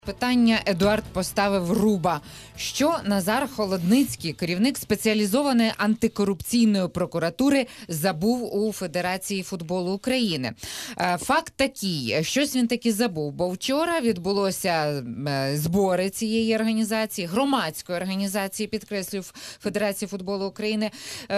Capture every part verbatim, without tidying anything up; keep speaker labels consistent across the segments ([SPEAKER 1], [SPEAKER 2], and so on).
[SPEAKER 1] Питання Едуард поставив руба. Що Назар Холодницький, керівник спеціалізованої антикорупційної прокуратури, забув у Федерації футболу України? Факт такий, щось він таки забув, бо вчора відбулося збори цієї організації, громадської організації, підкреслюю, Федерації футболу України.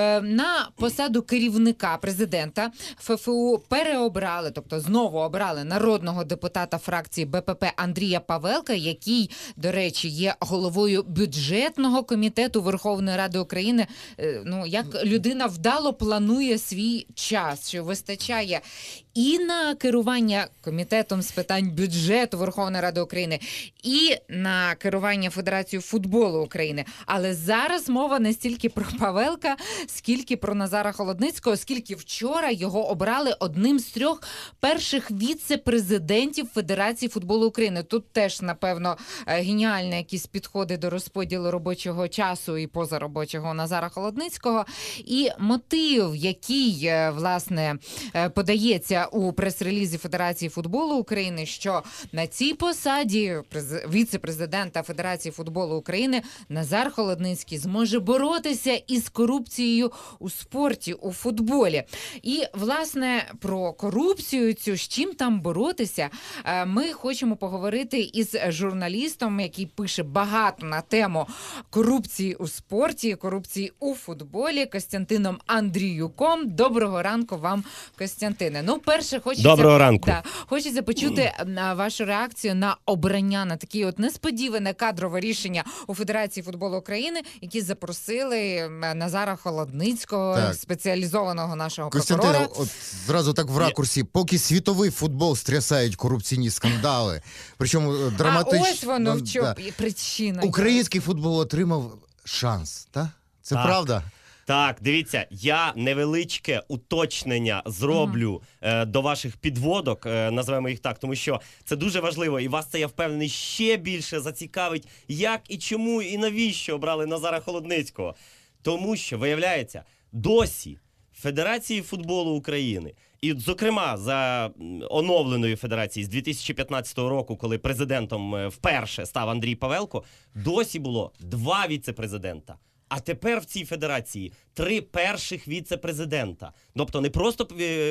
[SPEAKER 1] На посаду керівника президента ФФУ переобрали, тобто знову обрали народного депутата фракції БПП Андрія Павелка, який, до речі, є головою бюджетного комітету Верховної Ради України. Ну, як людина вдало планує свій час, що вистачає і на керування Комітетом з питань бюджету Верховної Ради України, і на керування Федерацією футболу України. Але зараз мова не стільки про Павелка, скільки про Назара Холодницького, оскільки вчора його обрали одним з трьох перших віце-президентів Федерації футболу України. Тут теж, напевно, геніальні якісь підходи до розподілу робочого часу і позаробочого Назара Холодницького. І мотив, який, власне, подається у прес-релізі Федерації футболу України, що на цій посаді віце-президента Федерації футболу України Назар Холодницький зможе боротися із корупцією у спорті, у футболі. І, власне, про корупцію цю, з чим там боротися, ми хочемо поговорити із журналістом, який пише багато на тему корупції у спорті, корупції у футболі, Костянтином Андріюком. Доброго ранку вам, Костянтине. Ну, перше, хочеться,
[SPEAKER 2] Доброго ранку.
[SPEAKER 1] Да, хочеться почути на вашу реакцію на обрання, на таке от несподіване кадрове рішення у Федерації футболу України, які запросили Назара Холодницького, так, спеціалізованого нашого прокурора.
[SPEAKER 3] Костянтин, от зразу так в ракурсі, поки світовий футбол стрясають корупційні скандали, причому драматичні.
[SPEAKER 1] А ось воно в чому
[SPEAKER 3] да.
[SPEAKER 1] причина.
[SPEAKER 3] Український футбол отримав шанс, так? Це
[SPEAKER 2] так.
[SPEAKER 3] правда?
[SPEAKER 2] Так, дивіться, я невеличке уточнення зроблю mm. е, до ваших підводок, е, називаємо їх так, тому що це дуже важливо, і вас це, я впевнений, ще більше зацікавить, як і чому, і навіщо обрали Назара Холодницького. Тому що, виявляється, досі Федерації футболу України, і, зокрема, за оновленою федерацією з дві тисячі п'ятнадцятого року, коли президентом вперше став Андрій Павелко, досі було два віце-президента. А тепер в цій федерації три перших віце-президента. Тобто не просто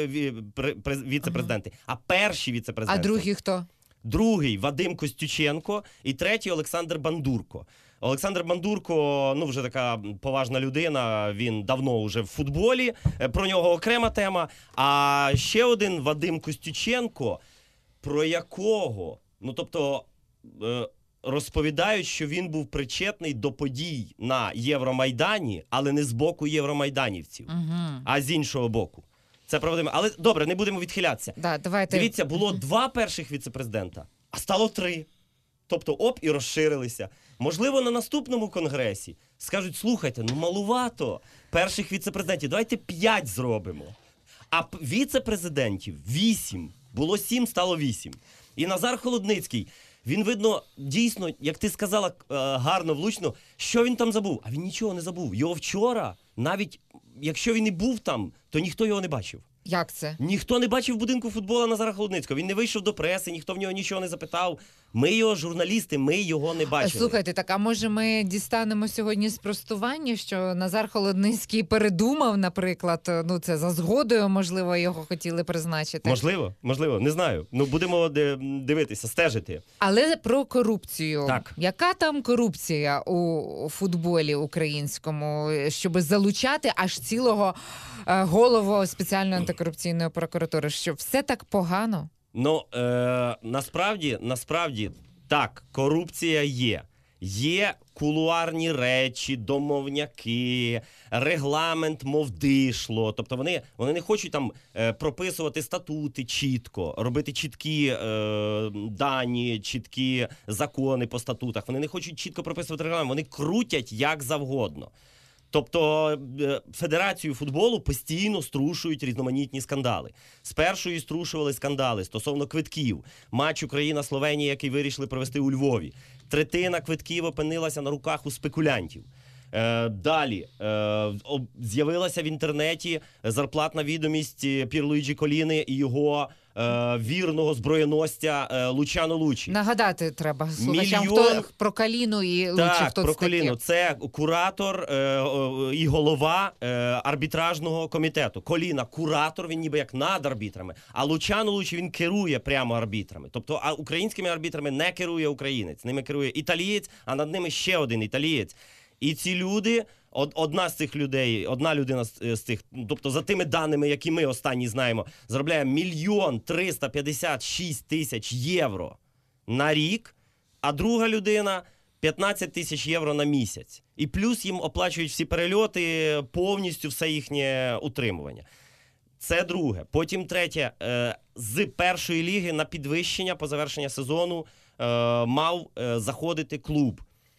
[SPEAKER 2] віце-президенти, а перші віце-президенти.
[SPEAKER 1] А другий хто?
[SPEAKER 2] Другий – Вадим Костюченко і третій – Олександр Бандурко. Олександр Бандурко, ну, вже така поважна людина, він давно вже в футболі, про нього окрема тема. А ще один – Вадим Костюченко, про якого, ну, тобто, розповідають, що він був причетний до подій на Євромайдані, але не з боку євромайданівців, uh-huh. а з іншого боку. Це правда. Але добре, не будемо відхилятися.
[SPEAKER 1] Да, давайте.
[SPEAKER 2] Дивіться, було uh-huh. два перших віце-президента, а стало три. Тобто оп, і розширилися. Можливо, на наступному конгресі скажуть, слухайте, ну малувато перших віце-президентів, давайте п'ять зробимо. А віце-президентів вісім. Було сім, стало вісім. І Назар Холодницький, він, видно, дійсно, як ти сказала, гарно, влучно, що він там забув? А він нічого не забув. Його вчора, навіть якщо він і був там, то ніхто його не бачив.
[SPEAKER 1] Як це?
[SPEAKER 2] Ніхто не бачив будинку футболу Назара Холодницького. Він не вийшов до преси, ніхто в нього нічого не запитав. Ми його, журналісти, ми його не бачили.
[SPEAKER 1] Слухайте, так а може ми дістанемо сьогодні спростування, що Назар Холодницький передумав, наприклад, ну це за згодою, можливо, його хотіли призначити?
[SPEAKER 2] Можливо, можливо, не знаю. Ну будемо дивитися, стежити.
[SPEAKER 1] Але про корупцію.
[SPEAKER 2] Так.
[SPEAKER 1] Яка там корупція у футболі українському, щоб залучати аж цілого голову спеціальної антикорупційної прокуратури? Що все так погано?
[SPEAKER 2] Ну, е, насправді, насправді, так, корупція є. Є кулуарні речі, домовняки, регламент, мов дишло. Тобто вони, вони не хочуть там е, прописувати статути чітко, робити чіткі е, дані, чіткі закони по статутах. Вони не хочуть чітко прописувати регламент, вони крутять як завгодно. Тобто Федерацію футболу постійно струшують різноманітні скандали. Спершу і струшували скандали стосовно квитків. Матч Україна-Словенія, який вирішили провести у Львові. Третина квитків опинилася на руках у спекулянтів. Е, далі е, з'явилася в інтернеті зарплатна відомість Пірлуїджі Коліни і його е, вірного зброєносця е, Лучано Лучі.
[SPEAKER 1] Нагадати треба слухачам,
[SPEAKER 2] Мільйон-
[SPEAKER 1] хто про Каліну і Лучі,
[SPEAKER 2] Так,
[SPEAKER 1] хто
[SPEAKER 2] про
[SPEAKER 1] це таке.
[SPEAKER 2] Коліну. Це куратор е, о, і голова е, арбітражного комітету. Коліна куратор, він ніби як над арбітрами. А Лучано Лучі, він керує прямо арбітрами. Тобто а українськими арбітрами не керує українець. Ними керує італієць, а над ними ще один італієць. І ці люди, од- одна з цих людей, одна людина з, з цих, ну, тобто за тими даними, які ми останні знаємо, заробляє мільйон триста п'ятдесят шість тисяч євро на рік, а друга людина п'ятнадцять тисяч євро на місяць. І плюс їм оплачують всі перельоти, повністю все їхнє утримування. Це друге. Потім третє. Е, з першої ліги на підвищення по завершення сезону е, мав е, заходити клуб.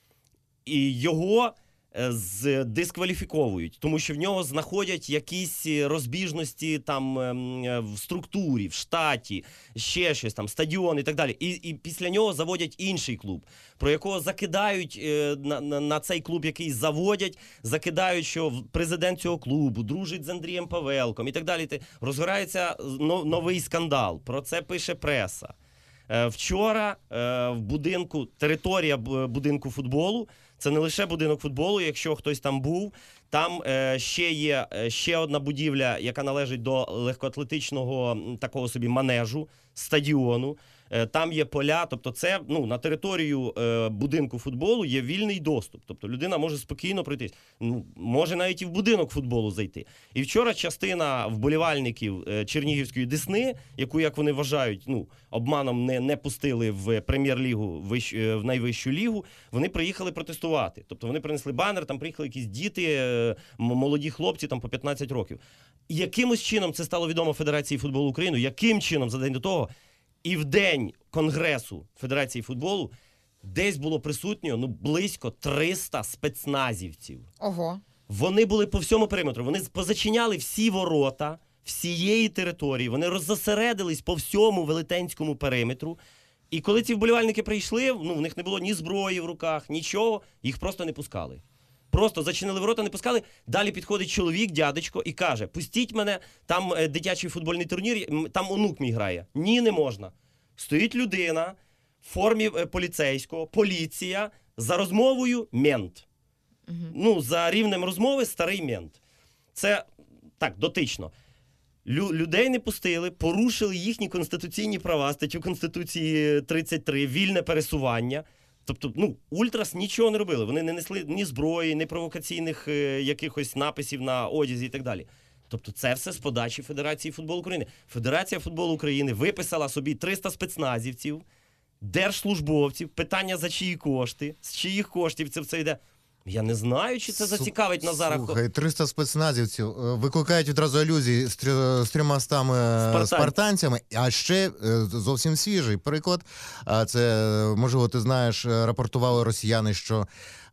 [SPEAKER 2] І його е, здискваліфіковують, тому що в нього знаходять якісь розбіжності там ем, е, в структурі, в штаті, ще щось там, стадіон і так далі. І, і після нього заводять інший клуб, про якого закидають е, на, на, на цей клуб, який заводять, закидають, що в- президент цього клубу дружить з Андрієм Павелком і так далі. Те- Розгорається но- новий скандал. Про це пише преса. Е, Вчора е, в будинку, територія б- будинку футболу, це не лише будинок футболу, якщо хтось там був, там е, ще є е, ще одна будівля, яка належить до легкоатлетичного м, такого собі манежу, стадіону. Е, Там є поля, тобто це ну, на територію е, будинку футболу є вільний доступ. Тобто людина може спокійно пройти. Ну, може навіть і в будинок футболу зайти. І вчора частина вболівальників е, Чернігівської Десни, яку, як вони вважають, ну, обманом не, не пустили в прем'єр-лігу, вищ- е, в найвищу лігу, вони приїхали протестувати. Тобто вони принесли банер, там приїхали якісь діти, е, м- молоді хлопці там по п'ятнадцять років. І якимось чином це стало відомо Федерації футболу України, яким чином за день до того, і в день Конгресу Федерації футболу десь було присутньо ну, близько триста спецназівців.
[SPEAKER 1] Ого.
[SPEAKER 2] Вони були по всьому периметру. Вони позачиняли всі ворота всієї території. Вони роззасередились по всьому велетенському периметру. І коли ці вболівальники прийшли, ну, в них не було ні зброї в руках, нічого, їх просто не пускали. Просто зачинили ворота, не пускали. Далі підходить чоловік, дядечко, і каже: пустіть мене, там е, дитячий футбольний турнір, м, там онук мій грає. Ні, не можна. Стоїть людина в формі е, поліцейського, поліція, за розмовою мент. Ну, за рівнем розмови старий мент. Це так, дотично. Лю- людей не пустили, порушили їхні конституційні права, статтю Конституції тридцять три, вільне пересування. Тобто, ну, ультрас нічого не робили. Вони не несли ні зброї, ні провокаційних е, якихось написів на одязі і так далі. Тобто це все з подачі Федерації футболу України. Федерація футболу України виписала собі триста спецназівців, держслужбовців, питання за чиї кошти, з чиїх коштів це все йде. Я не знаю, чи це
[SPEAKER 3] Су-
[SPEAKER 2] зацікавить Назара Хо-
[SPEAKER 3] Слухай, триста спецназівців е, викликають відразу алюзії з, трьо- з трьома стами е,
[SPEAKER 2] Спартан-
[SPEAKER 3] спартанцями. А ще е, зовсім свіжий приклад. А це, е, можливо, ти знаєш, е, рапортували росіяни, що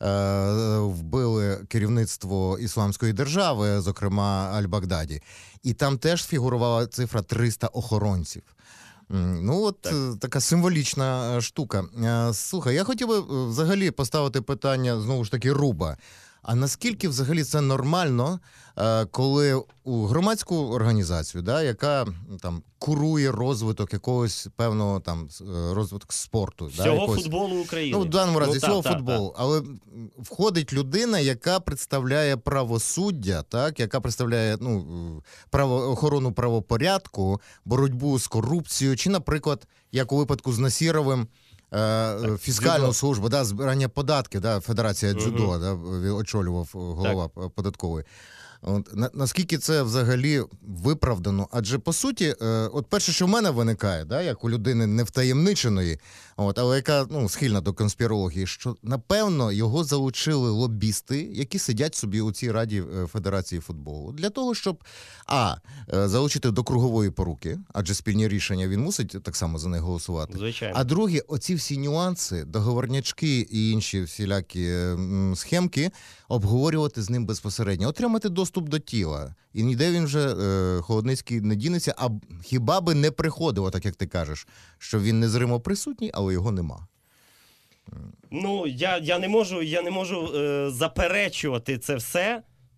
[SPEAKER 3] е, вбили керівництво Ісламської держави, зокрема Аль-Багдаді. І там теж фігурувала цифра триста охоронців. М, Ну, от
[SPEAKER 2] Так.
[SPEAKER 3] е, така символічна е, штука. Е, Слухай, я хотів би е, взагалі поставити питання, знову ж таки, Руба. А наскільки взагалі це нормально, е, коли у громадську організацію, да, яка м, там курує розвиток якогось певного там с- е, розвиток спорту, да,
[SPEAKER 2] всього
[SPEAKER 3] якогось,
[SPEAKER 2] футболу України.
[SPEAKER 3] ну, в даному разі
[SPEAKER 2] Ну,
[SPEAKER 3] всього
[SPEAKER 2] та, та,
[SPEAKER 3] футболу, але м, входить людина, яка представляє правосуддя, так, яка представляє ну, е, право, охорону правопорядку, боротьбу з корупцією, чи, наприклад, як у випадку з Насіровим, е, фіскальну
[SPEAKER 2] дзюдо.
[SPEAKER 3] службу, да, збирання податків, да, Федерація
[SPEAKER 2] Мгм.
[SPEAKER 3] дзюдо, да, в- очолював е, голова податкової. От, на, наскільки це взагалі виправдано? Адже по суті, е, от перше, що в мене виникає, да, як у людини невтаємниченої, от, але яка ну, схильна до конспірології, що напевно його залучили лобісти, які сидять собі у цій раді е, Федерації футболу, для того, щоб а е, залучити до кругової поруки, адже спільні рішення він мусить так само за них голосувати.
[SPEAKER 2] Звичайно.
[SPEAKER 3] А друге, оці всі нюанси, договорнячки і інші всілякі м, схемки обговорювати з ним безпосередньо, отримати доступ до тіла. І ніде він вже е, Холодницький не дінеться, а б- хіба би не приходило, так як ти кажеш, що він незримо присутній, але його нема.
[SPEAKER 2] Ну, я, я не можу, я не можу е, заперечувати це все,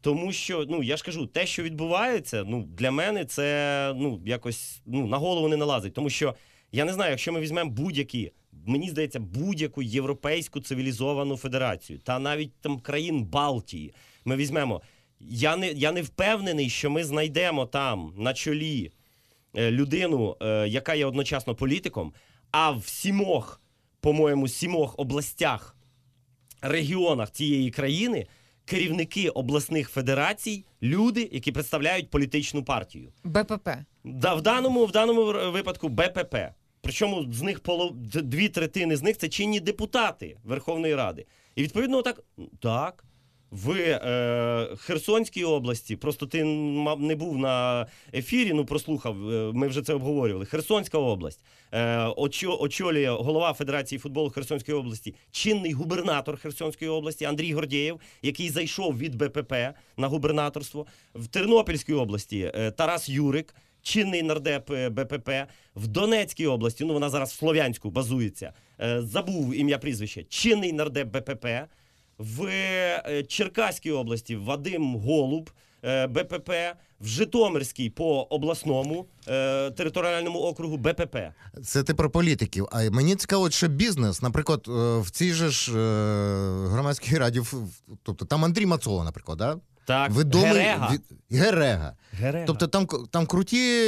[SPEAKER 2] Тому що, ну, я ж кажу, те, що відбувається, ну, для мене це, ну, якось, ну, на голову не налазить. Тому що, я не знаю, якщо ми візьмемо будь-які, мені здається, будь-яку європейську цивілізовану федерацію, та навіть там країн Балтії, ми візьмемо, я не, я не впевнений, що ми знайдемо там на чолі е, людину, е, яка є одночасно політиком, а в сімох, по-моєму, сімох областях, регіонах цієї країни керівники обласних федерацій – люди, які представляють політичну партію.
[SPEAKER 1] БПП.
[SPEAKER 2] Да, в даному, в даному випадку БПП. Причому з них полов... дві третини з них – це чинні депутати Верховної Ради. І відповідно так, так, в е, Херсонській області, просто ти не був на ефірі, ну прослухав, ми вже це обговорювали. Херсонська область, е, очолює голова Федерації футболу Херсонської області, чинний губернатор Херсонської області Андрій Гордєєв, який зайшов від БПП на губернаторство. В Тернопільській області е, Тарас Юрик, чинний нардеп БПП. В Донецькій області, ну вона зараз в Слов'янську базується, е, забув ім'я прізвище, чинний нардеп БПП. В Черкаській області Вадим Голуб, БПП, в Житомирській по обласному е, територіальному округу БПП.
[SPEAKER 3] Це ти про політиків. А мені цікаво, що бізнес, наприклад, в цій же ж е, громадській раді, тобто там Андрій Мацола, наприклад, да?
[SPEAKER 2] Так,
[SPEAKER 3] Відомий,
[SPEAKER 2] Герега.
[SPEAKER 3] Від, Герега.
[SPEAKER 2] Герега.
[SPEAKER 3] Тобто там, там круті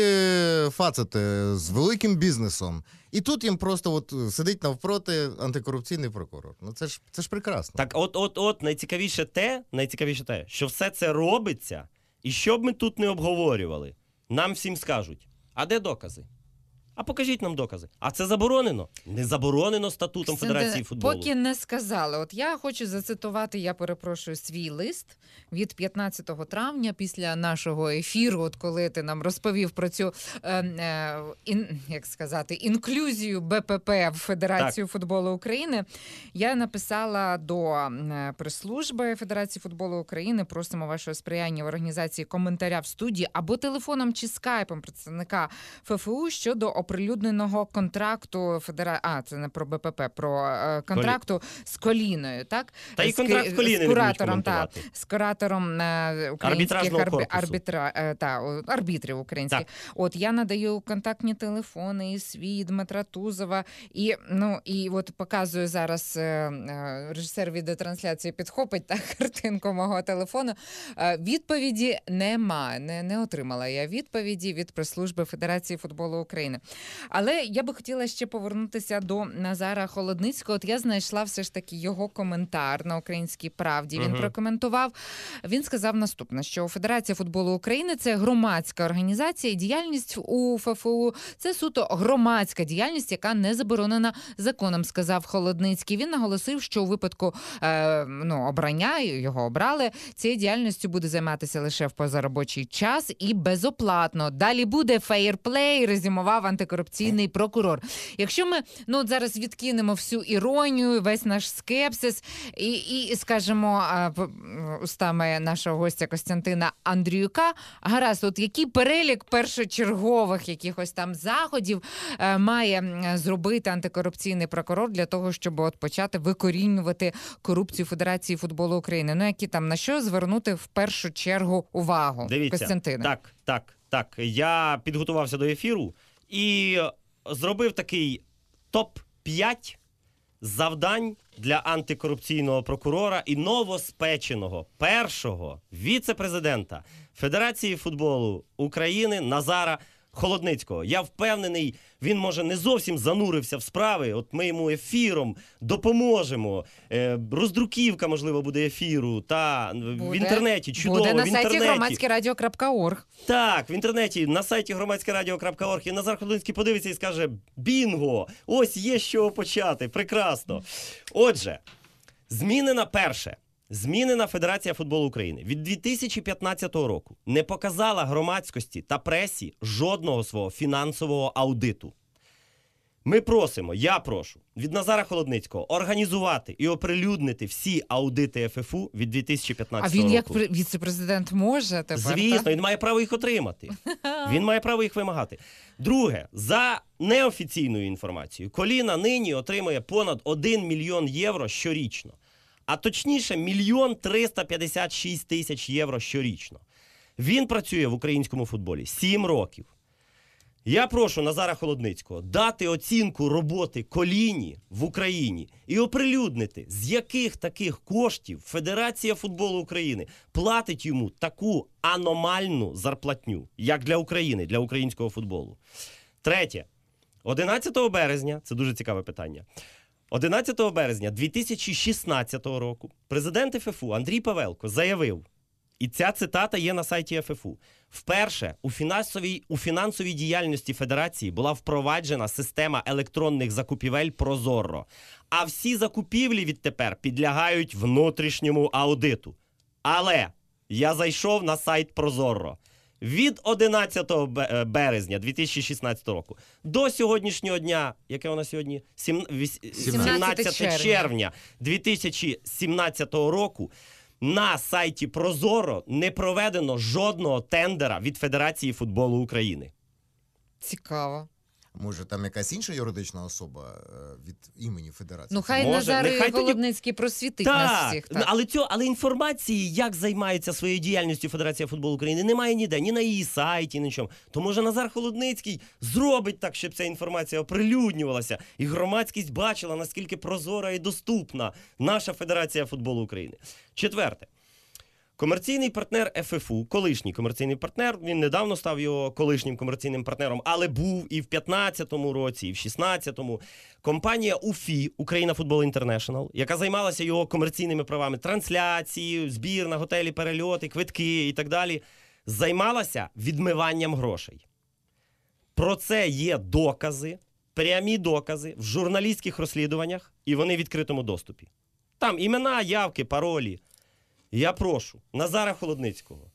[SPEAKER 3] фацети з великим бізнесом. І тут їм просто от сидить навпроти антикорупційний прокурор. Ну це ж, це ж прекрасно.
[SPEAKER 2] Так от, от, от, найцікавіше те, найцікавіше те, що все це робиться, і що б ми тут не обговорювали, нам всім скажуть, а де докази? А покажіть нам докази. А це заборонено? Не заборонено статутом Федерації футболу.
[SPEAKER 1] Поки не сказали. От я хочу зацитувати, я перепрошую, свій лист від п'ятнадцятого травня після нашого ефіру, от коли ти нам розповів про цю, е, е, ін, як сказати, інклюзію БПП в Федерацію так. футболу України. Я написала до прес-служби Федерації футболу України, просимо вашого сприяння в організації коментаря в студії або телефоном чи скайпом представника ФФУ щодо оприлюдненого контракту Федера... А, це не про БПП, про е, контракту Колі... з Коліною, так?
[SPEAKER 2] Та і контракт з Коліною
[SPEAKER 1] з куратором, та, з куратором е, українських арбі... арбітра... е, та, арбітрів українських. Так. От я надаю контактні телефони і свій Дмитра Тузова, і, ну, і от показую зараз, е, е, режисер відеотрансляції підхопить та картинку мого телефону. Е, відповіді нема, не, не отримала я відповіді від прес-служби Федерації футболу України. Але я би хотіла ще повернутися до Назара Холодницького. От я знайшла все ж таки його коментар на Українській правді. Він uh-huh. прокоментував. Він сказав наступне, що Федерація футболу України – це громадська організація, і діяльність у ФФУ – це суто громадська діяльність, яка не заборонена законом, сказав Холодницький. Він наголосив, що у випадку е, ну, обрання, його обрали, цією діяльністю буде займатися лише в позаробочий час і безоплатно. Далі буде фейерплей, резюмував антикорупційний прокурор. Якщо ми ну, от зараз відкинемо всю іронію, весь наш скепсис і, і скажемо устами нашого гостя Костянтина Андріюка, гаразд, от який перелік першочергових якихось там заходів е, має зробити антикорупційний прокурор для того, щоб от почати викорінювати корупцію Федерації футболу України? Ну, які там, на що звернути в першу чергу увагу,
[SPEAKER 2] Дивіться,
[SPEAKER 1] Костянтине?
[SPEAKER 2] Так, так, так. Я підготувався до ефіру і зробив такий топ п'ять завдань для антикорупційного прокурора і новоспеченого першого віце-президента Федерації футболу України Назара Холодницького. Я впевнений, він, може, не зовсім занурився в справи, от ми йому ефіром допоможемо. Е, роздруківка, можливо, буде ефіру, та
[SPEAKER 1] буде,
[SPEAKER 2] в інтернеті, чудово,
[SPEAKER 1] буде на
[SPEAKER 2] в інтернеті.
[SPEAKER 1] сайті громадське радіо крапка орг.
[SPEAKER 2] Так, в інтернеті, на сайті громадське радіо крапка орг. І Назар Холодницький подивиться і скаже: бінго, ось є з чого почати, прекрасно. Отже, змінена перше. Змінена Федерація футболу України від дві тисячі п'ятнадцятого року не показала громадськості та пресі жодного свого фінансового аудиту. Ми просимо, я прошу, від Назара Холодницького організувати і оприлюднити всі аудити ФФУ від дві тисячі п'ятнадцятого року.
[SPEAKER 1] А він як віце-президент може тепер?
[SPEAKER 2] Звісно,
[SPEAKER 1] так?
[SPEAKER 2] Він має право їх отримати. Він має право їх вимагати. Друге, за неофіційною інформацією, Коліна нині отримує понад один мільйон євро щорічно. а точніше мільйон триста п'ятдесят шість тисяч євро щорічно. Він працює в українському футболі сім років. Я прошу Назара Холодницького дати оцінку роботи Коліні в Україні і оприлюднити, з яких таких коштів Федерація футболу України платить йому таку аномальну зарплатню, як для України, для українського футболу. Третє. одинадцятого березня, це дуже цікаве питання, одинадцятого березня дві тисячі шістнадцятого року президент еф еф у Андрій Павелко заявив, і ця цитата є на сайті еф еф у, вперше у фінансовій, у фінансовій діяльності Федерації була впроваджена система електронних закупівель ProZorro, а всі закупівлі відтепер підлягають внутрішньому аудиту. Але я зайшов на сайт ProZorro. Від одинадцятого березня дві тисячі шістнадцятого року до сьогоднішнього дня, яке у нас сьогодні? сімнадцятого червня дві тисячі сімнадцятого року, на сайті ProZorro не проведено жодного тендера від Федерації футболу України.
[SPEAKER 1] Цікаво.
[SPEAKER 3] Може, там якась інша юридична особа е, від імені Федерації?
[SPEAKER 1] Ну, хай
[SPEAKER 2] Може,
[SPEAKER 1] Назар
[SPEAKER 2] нехай тоді-
[SPEAKER 1] Холодницький просвітить нас всіх.
[SPEAKER 2] Так, але, цього, але інформації, як займається своєю діяльністю Федерація футболу України, немає ніде, ні на її сайті, ні нічого. То може Назар Холодницький зробить так, щоб ця інформація оприлюднювалася, і громадськість бачила, наскільки прозора і доступна наша Федерація футболу України. Четверте. Комерційний партнер еф еф у, колишній комерційний партнер, він недавно став його колишнім комерційним партнером, але був і в п'ятнадцятому році, і в шістнадцятому. Компанія УФІ, Україна Футбол Інтернешнл, яка займалася його комерційними правами трансляції, збір на готелі, перельоти, квитки і так далі, займалася відмиванням грошей. Про це є докази, прямі докази в журналістських розслідуваннях, і вони в відкритому доступі. Там імена, явки, паролі. Я прошу Назара Холодницького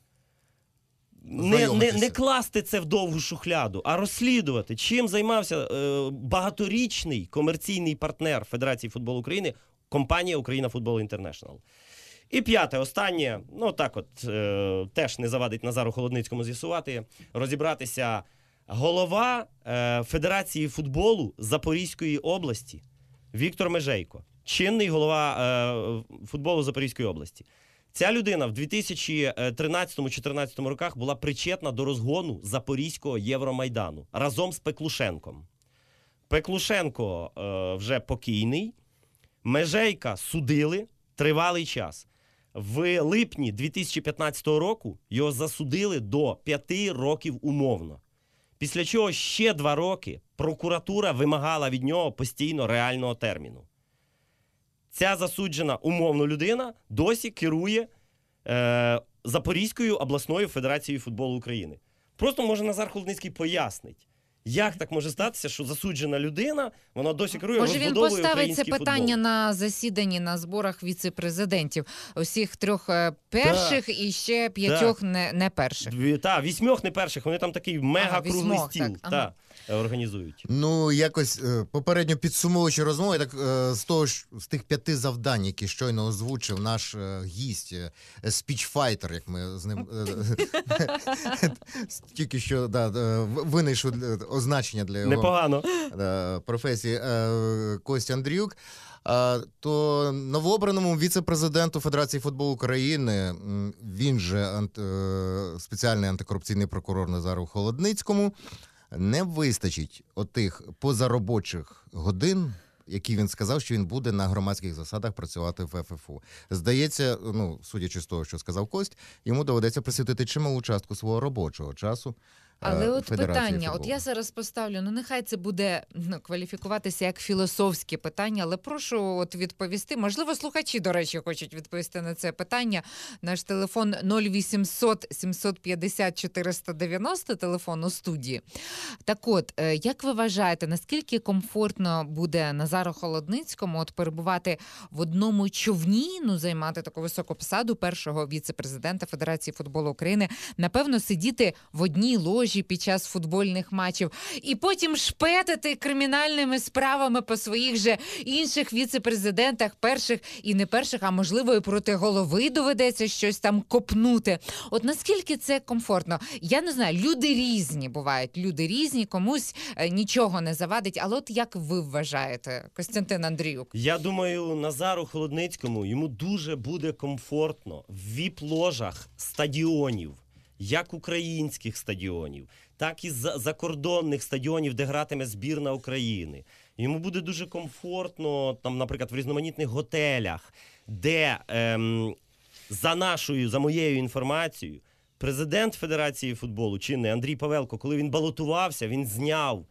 [SPEAKER 2] не, не, не класти це в довгу шухляду, а розслідувати, чим займався е, багаторічний комерційний партнер Федерації футболу України, компанія Україна Футбол Інтернешнл. І п'яте, останнє, ну так от, е, теж не завадить Назару Холодницькому з'ясувати, розібратися, голова е, Федерації футболу Запорізької області Віктор Межейко, чинний голова е, футболу Запорізької області. Ця людина в дві тисячі тринадцятому-чотирнадцятому роках була причетна до розгону Запорізького Євромайдану разом з Пеклушенком. Пеклушенко е, вже покійний, Межейка судили тривалий час. В липні дві тисячі п'ятнадцятого року його засудили до п'яти років умовно. Після чого ще два роки прокуратура вимагала від нього постійно реального терміну. Ця засуджена умовно людина досі керує е, Запорізькою обласною федерацією футболу України. Просто, може, Назар Холодницький пояснить, як так може статися, що засуджена людина, вона досі керує,
[SPEAKER 1] Може, він
[SPEAKER 2] розбудовує
[SPEAKER 1] поставить це
[SPEAKER 2] український
[SPEAKER 1] питання
[SPEAKER 2] футбол.
[SPEAKER 1] на засіданні, на зборах віце-президентів. Усіх трьох е, перших
[SPEAKER 2] Так.
[SPEAKER 1] і ще п'ятьох не, не перших.
[SPEAKER 2] Дві- Та, вісьмьох не перших, вони там такий мега-круглий
[SPEAKER 1] вісьмох,
[SPEAKER 2] стіл
[SPEAKER 1] так, ага.
[SPEAKER 2] та, організують.
[SPEAKER 3] Ну, якось е, попередньо підсумовуючи розмову, я так е, з того ж з тих п'яти завдань, які щойно озвучив наш е, гість, е, спічфайтер, як ми з ним е, тільки що да, е, винайшли е, означення для його
[SPEAKER 2] Непогано.
[SPEAKER 3] е, професії е, Костя Андріюк. А, то новообраному віце-президенту Федерації футболу України, м, він же ант, е, спеціальний антикорупційний прокурор Назару Холодницькому, не вистачить отих позаробочих годин, які він сказав, що він буде на громадських засадах працювати в еф еф у. Здається, ну, судячи з того, що сказав Кость, йому доведеться присвятити чималу частку свого робочого часу.
[SPEAKER 1] Але
[SPEAKER 3] е,
[SPEAKER 1] от
[SPEAKER 3] Федерації
[SPEAKER 1] питання, от
[SPEAKER 3] футболу.
[SPEAKER 1] я зараз поставлю, ну нехай це буде ну, кваліфікуватися як філософське питання, але прошу от відповісти. Можливо, слухачі, до речі, хочуть відповісти на це питання. Наш телефон нуль вісімсот сімсот п'ятдесят чотириста дев'яносто, телефон у студії. Так от, е, як ви вважаєте, наскільки комфортно буде Назару Холодницькому от перебувати в одному човні, ну, займати таку високу посаду першого віце-президента Федерації футболу України, напевно, сидіти в одній ложі ложі під час футбольних матчів, і потім шпетити кримінальними справами по своїх же інших віце-президентах, перших і не перших, а можливо і проти голови доведеться щось там копнути. От наскільки це комфортно? Я не знаю, люди різні бувають, люди різні, комусь е, нічого не завадить, але от як ви вважаєте, Костянтин Андріюк?
[SPEAKER 2] Я думаю, Назару Холодницькому йому дуже буде комфортно в віп-ложах стадіонів, як українських стадіонів, так і за- закордонних стадіонів, де гратиме збірна України. Йому буде дуже комфортно, там, наприклад, в різноманітних готелях, де ем, за нашою, за моєю інформацією, президент Федерації футболу, чинний Андрій Павелко, коли він балотувався, він зняв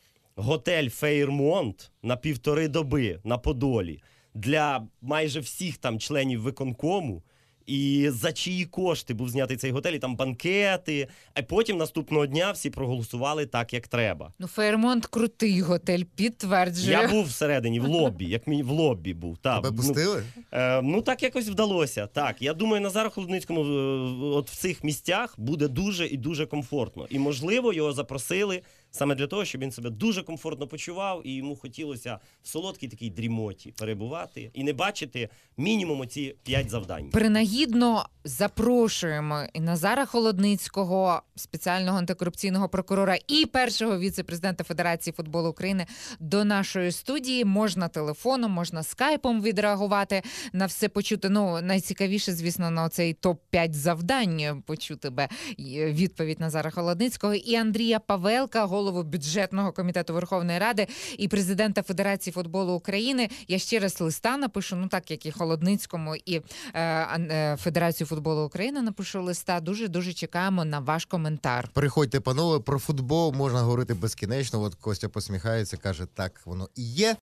[SPEAKER 2] готель Фейрмонт на півтори доби на Подолі для майже всіх там членів виконкому. І за чиї кошти був знятий цей готель, і там банкети, а потім наступного дня всі проголосували так, як треба.
[SPEAKER 1] Ну, Фейрмонт крутий готель, підтверджую.
[SPEAKER 2] Я був всередині, в лобі, як мій в лобі був. Та,
[SPEAKER 3] Тебе
[SPEAKER 2] ну,
[SPEAKER 3] пустили?
[SPEAKER 2] Е, ну, так якось вдалося. Так, я думаю, Назару Холодницькому е, от в цих місцях буде дуже і дуже комфортно. І, можливо, його запросили саме для того, щоб він себе дуже комфортно почував, і йому хотілося в солодкій такій дрімоті перебувати і не бачити мінімум оці п'ять завдань.
[SPEAKER 1] Принагідно запрошуємо і Назара Холодницького, спеціального антикорупційного прокурора, і першого віце-президента Федерації футболу України до нашої студії. Можна телефоном, можна скайпом відреагувати на все почути. Ну, найцікавіше, звісно, на цей топ п'ять завдань почути би відповідь Назара Холодницького і Андрія Павелка, голову бюджетного комітету Верховної Ради і президента Федерації футболу України. Я ще раз листа напишу, ну так як і Холодницькому, і е, е, Федерацію футболу України напишу листа. Дуже-дуже чекаємо на ваш коментар.
[SPEAKER 3] Приходьте, панове, про футбол можна говорити безкінечно. От Костя посміхається, каже, так воно і є.